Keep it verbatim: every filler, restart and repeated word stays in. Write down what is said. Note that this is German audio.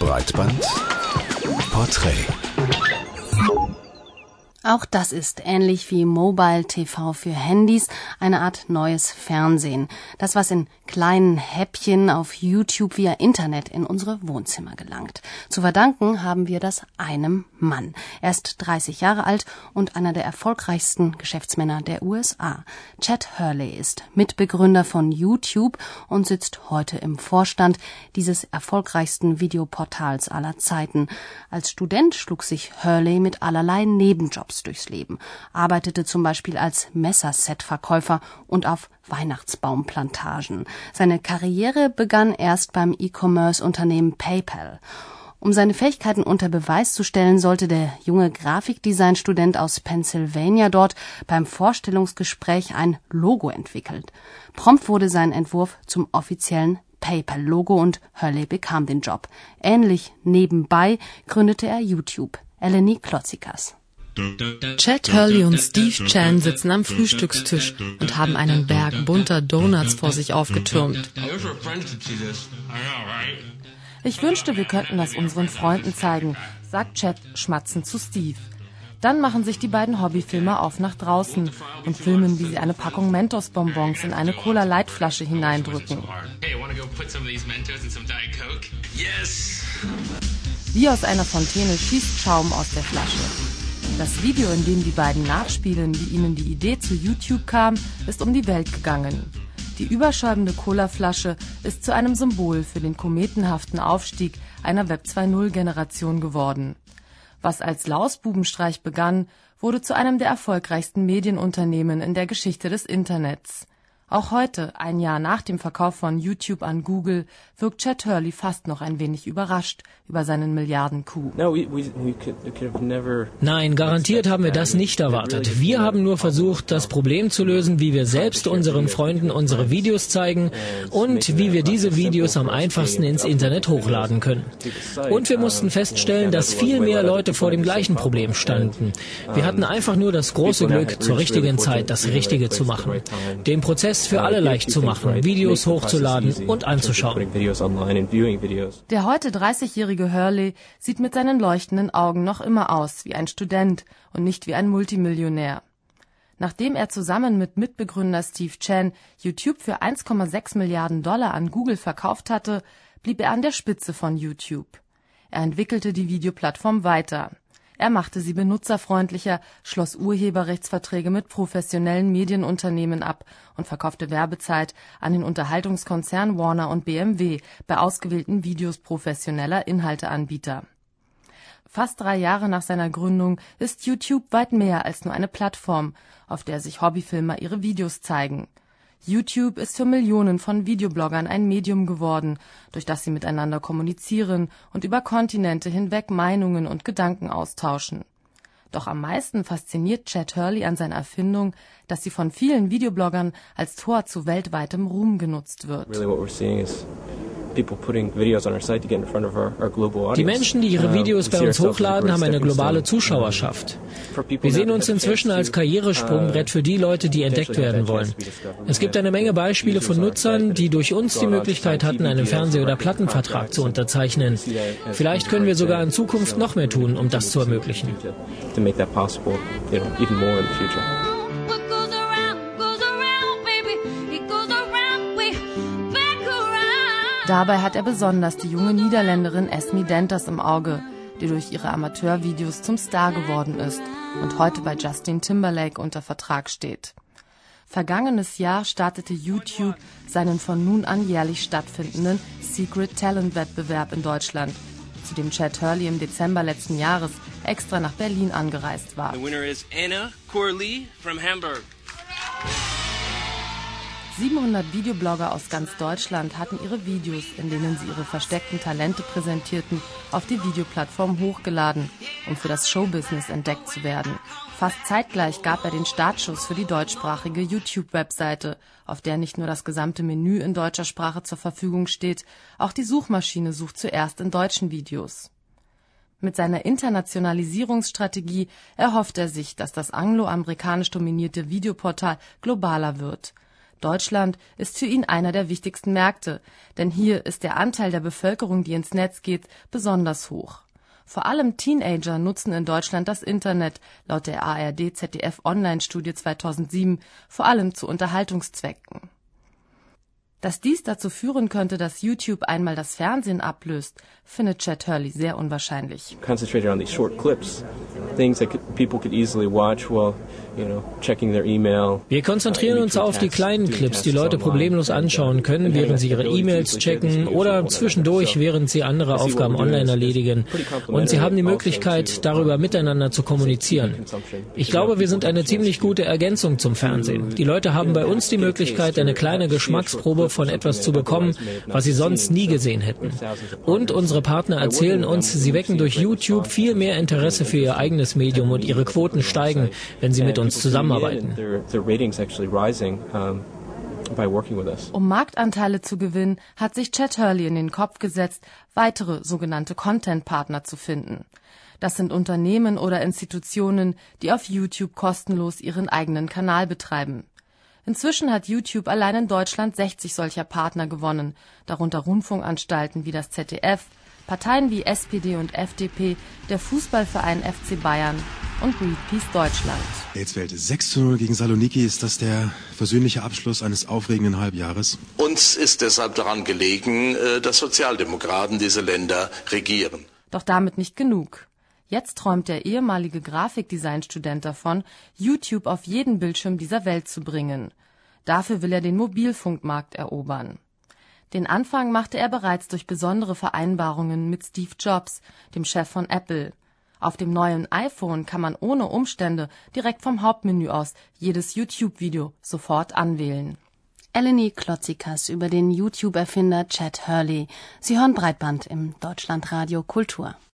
Breitband Porträt. Auch das ist ähnlich wie Mobile T V für Handys eine Art neues Fernsehen. Das, was in kleinen Häppchen auf YouTube via Internet in unsere Wohnzimmer gelangt. Zu verdanken haben wir das einem Mann. Er ist dreißig Jahre alt und einer der erfolgreichsten Geschäftsmänner der U S A. Chad Hurley ist Mitbegründer von YouTube und sitzt heute im Vorstand dieses erfolgreichsten Videoportals aller Zeiten. Als Student schlug sich Hurley mit allerlei Nebenjobs durchs Leben, arbeitete zum Beispiel als Messerset-Verkäufer und auf Weihnachtsbaumplantagen. Seine Karriere begann erst beim E-Commerce-Unternehmen PayPal. Um seine Fähigkeiten unter Beweis zu stellen, sollte der junge Grafikdesign-Student aus Pennsylvania dort beim Vorstellungsgespräch ein Logo entwickelt. Prompt wurde sein Entwurf zum offiziellen PayPal-Logo und Hurley bekam den Job. Ähnlich nebenbei gründete er YouTube. Eleni Klotzikas. Chad Hurley und Steve Chen sitzen am Frühstückstisch und haben einen Berg bunter Donuts vor sich aufgetürmt. Ich wünschte, wir könnten das unseren Freunden zeigen, sagt Chad schmatzend zu Steve. Dann machen sich die beiden Hobbyfilmer auf nach draußen und filmen, wie sie eine Packung Mentos-Bonbons in eine Cola-Light-Flasche hineindrücken. Wie aus einer Fontäne schießt Schaum aus der Flasche. Das Video, in dem die beiden nachspielen, wie ihnen die Idee zu YouTube kam, ist um die Welt gegangen. Die überschäumende Colaflasche ist zu einem Symbol für den kometenhaften Aufstieg einer Web zwei Punkt null Generation geworden. Was als Lausbubenstreich begann, wurde zu einem der erfolgreichsten Medienunternehmen in der Geschichte des Internets. Auch heute, ein Jahr nach dem Verkauf von YouTube an Google, wirkt Chad Hurley fast noch ein wenig überrascht über seinen Milliarden-Coup. Nein, garantiert haben wir das nicht erwartet. Wir haben nur versucht, das Problem zu lösen, wie wir selbst unseren Freunden unsere Videos zeigen und wie wir diese Videos am einfachsten ins Internet hochladen können. Und wir mussten feststellen, dass viel mehr Leute vor dem gleichen Problem standen. Wir hatten einfach nur das große Glück, zur richtigen Zeit das Richtige zu machen. Den Prozess für alle leicht zu machen, Videos hochzuladen und anzuschauen. Der heute dreißigjährige Hurley sieht mit seinen leuchtenden Augen noch immer aus wie ein Student und nicht wie ein Multimillionär. Nachdem er zusammen mit Mitbegründer Steve Chen YouTube für eins Komma sechs Milliarden Dollar an Google verkauft hatte, blieb er an der Spitze von YouTube. Er entwickelte die Videoplattform weiter. Er machte sie benutzerfreundlicher, schloss Urheberrechtsverträge mit professionellen Medienunternehmen ab und verkaufte Werbezeit an den Unterhaltungskonzern Warner und B M W bei ausgewählten Videos professioneller Inhalteanbieter. Fast drei Jahre nach seiner Gründung ist YouTube weit mehr als nur eine Plattform, auf der sich Hobbyfilmer ihre Videos zeigen. YouTube ist für Millionen von Videobloggern ein Medium geworden, durch das sie miteinander kommunizieren und über Kontinente hinweg Meinungen und Gedanken austauschen. Doch am meisten fasziniert Chad Hurley an seiner Erfindung, dass sie von vielen Videobloggern als Tor zu weltweitem Ruhm genutzt wird. Die Menschen, die ihre Videos bei uns hochladen, haben eine globale Zuschauerschaft. Wir sehen uns inzwischen als Karrieresprungbrett für die Leute, die entdeckt werden wollen. Es gibt eine Menge Beispiele von Nutzern, die durch uns die Möglichkeit hatten, einen Fernseh- oder Plattenvertrag zu unterzeichnen. Vielleicht können wir sogar in Zukunft noch mehr tun, um das zu ermöglichen. Dabei hat er besonders die junge Niederländerin Esme Denters im Auge, die durch ihre Amateurvideos zum Star geworden ist und heute bei Justin Timberlake unter Vertrag steht. Vergangenes Jahr startete YouTube seinen von nun an jährlich stattfindenden Secret Talent Wettbewerb in Deutschland, zu dem Chad Hurley im Dezember letzten Jahres extra nach Berlin angereist war. The winner is Anna Corley from Hamburg. siebenhundert Videoblogger aus ganz Deutschland hatten ihre Videos, in denen sie ihre versteckten Talente präsentierten, auf die Videoplattform hochgeladen, um für das Showbusiness entdeckt zu werden. Fast zeitgleich gab er den Startschuss für die deutschsprachige YouTube-Webseite, auf der nicht nur das gesamte Menü in deutscher Sprache zur Verfügung steht, auch die Suchmaschine sucht zuerst in deutschen Videos. Mit seiner Internationalisierungsstrategie erhofft er sich, dass das angloamerikanisch dominierte Videoportal globaler wird. Deutschland ist für ihn einer der wichtigsten Märkte, denn hier ist der Anteil der Bevölkerung, die ins Netz geht, besonders hoch. Vor allem Teenager nutzen in Deutschland das Internet, laut der A R D-Z D F-Online-Studie zweitausendsieben, vor allem zu Unterhaltungszwecken. Dass dies dazu führen könnte, dass YouTube einmal das Fernsehen ablöst, findet Chet Hurley sehr unwahrscheinlich. Concentrated on these short clips, things that people could easily watch while, you know, checking their email. Wir konzentrieren uns auf die kleinen Clips, die Leute problemlos anschauen können, während sie ihre E-Mails checken oder zwischendurch, während sie andere Aufgaben online erledigen. Und sie haben die Möglichkeit, darüber miteinander zu kommunizieren. Ich glaube, wir sind eine ziemlich gute Ergänzung zum Fernsehen. Die Leute haben bei uns die Möglichkeit, eine kleine Geschmacksprobe von etwas zu bekommen, was sie sonst nie gesehen hätten. Und unsere Partner erzählen uns, sie wecken durch YouTube viel mehr Interesse für ihr eigenes Medium und ihre Quoten steigen, wenn sie mit uns zusammenarbeiten. Um Marktanteile zu gewinnen, hat sich Chet Hurley in den Kopf gesetzt, weitere sogenannte Content-Partner zu finden. Das sind Unternehmen oder Institutionen, die auf YouTube kostenlos ihren eigenen Kanal betreiben. Inzwischen hat YouTube allein in Deutschland sechzig solcher Partner gewonnen, darunter Rundfunkanstalten wie das Z D F, Parteien wie S P D und F D P, der Fußballverein F C Bayern und Greenpeace Deutschland. Jetzt fällt es sechs zu null gegen Saloniki. Ist das der versöhnliche Abschluss eines aufregenden Halbjahres? Uns ist deshalb daran gelegen, dass Sozialdemokraten diese Länder regieren. Doch damit nicht genug. Jetzt träumt der ehemalige Grafikdesignstudent davon, YouTube auf jeden Bildschirm dieser Welt zu bringen. Dafür will er den Mobilfunkmarkt erobern. Den Anfang machte er bereits durch besondere Vereinbarungen mit Steve Jobs, dem Chef von Apple. Auf dem neuen iPhone kann man ohne Umstände direkt vom Hauptmenü aus jedes YouTube-Video sofort anwählen. Eleni Klotzikas über den YouTube-Erfinder Chet Hurley. Sie hören Breitband im Deutschlandradio Kultur.